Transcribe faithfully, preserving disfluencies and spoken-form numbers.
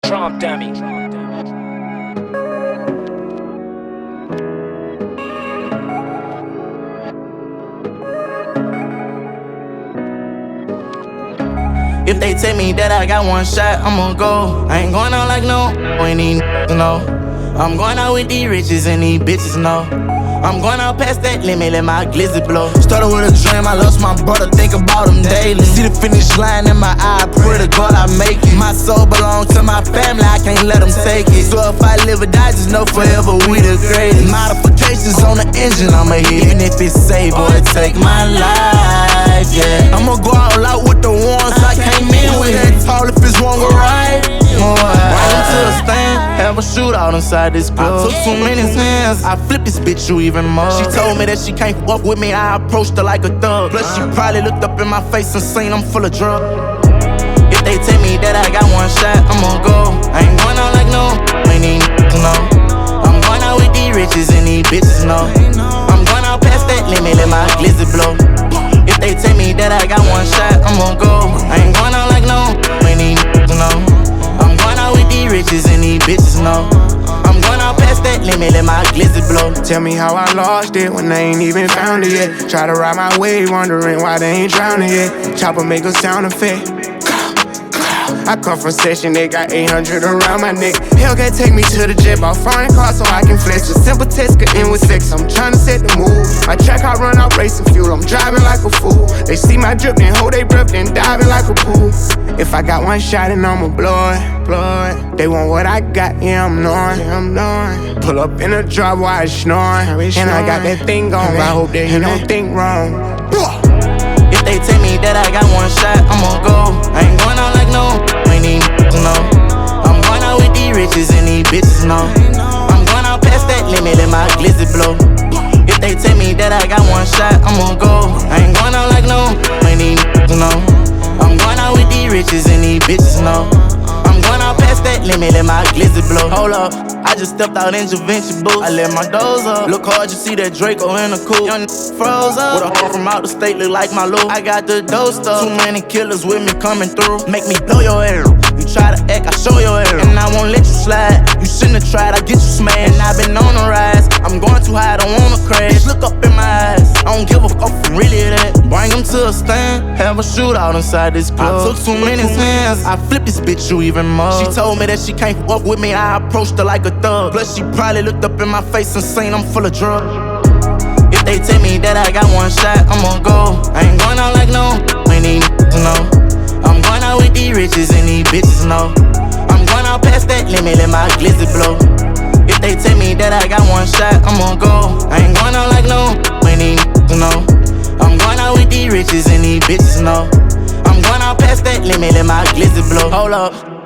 Trump dummy. If they tell me that I got one shot, I'ma go. I ain't going out like no, ain't even no. I'm going out with these riches and these bitches know. I'm going out past that limit, let my glizzy blow. Started with a dream, I lost my brother, think about him daily. See the finish line in my eye, pray to God I make it. My soul belongs to my family, I can't let them take it. So if I live or die, just know forever we the greatest. Modifications on the engine, I'ma hit. Even if it's say, boy, take my life, yeah. I'ma go all out with the ones I came in with. That tall if it's wrong or right. Right into a stand, have a shootout inside this club. I took too many hands, I flipped this bitch you even more. She told me that she can't fuck with me, I approached her like a thug. Plus she probably looked up in my face and seen I'm full of drugs. If they tell me that I got one shot, I'ma go. I ain't going out like no, ain't even no. I'm going out with these riches and these bitches know. I'm going out past that limit, let my glizzy blow. If they tell me that I got one shot, I'ma go. I ain't going out like no, ain't even no. I'm going out with these riches and these bitches know. I'm going out past that limit, let my glizzy blow. Tell me how I lost it when they ain't even found it yet. Try to ride my wave, wondering why they ain't drowning yet. Chopper make a sound effect. I come from session, they got eight hundred around my neck. Hellcat take me to the jet, bought foreign cars so I can flex. Just simple test could end with sex, I'm tryna set the mood. My track, I run out racing fuel, I'm driving like a fool. They see my drip, then hold they breath, then diving like a pool. If I got one shot and I'ma blow it, blow it. They want what I got, yeah, I'm knowing, yeah, I'm knowing. Pull up in a drop while it's snoring. And I got that thing on, I hope that he don't think wrong. If they tell me that I got one shot, I'ma go. I ain't going out like no, ain't even no. I'm going out with these riches and these bitches know. I'm going out past that limit, let my glizzy blow. If they tell me that I got one shot, I'ma go. I ain't going out like no, ain't even no. I'm going out with these riches and these bitches know. I'm going out past that limit, let my glizzy blow. Hold up, I just stepped out in Javinci boots. I let my doors up. Look hard, you see that Draco in the coupe. Young froze up. With a hoe from out the state, look like my Lou. I got the dough stuff. Too many killers with me coming through. Make me blow your hair. You try to act, I show your hair. And I won't let you slide. You shouldn't have tried, I get you smashed. And I've been on the rise. I'm going too high, I don't wanna crash. Look up in my eyes. I don't give a fuck from really that. Bring them to a stand, have a shootout inside this club. I took too many hands, I flipped this bitch you even more. She told me that she can't fuck with me, I approached her like a thug. Plus she probably looked up in my face and seen I'm full of drugs. If they tell me that I got one shot, I'ma go. I ain't going out like no, ain't even no. I'm going out with these riches and these bitches know. I'm going out past that limit, let my glizzy blow. If they tell me that I got one shot, I'ma go. I ain't going out like no, ain't even no. I'm going out with these riches and these bitches know. I'm going out past that limit, let my glizzy blow. Hold up.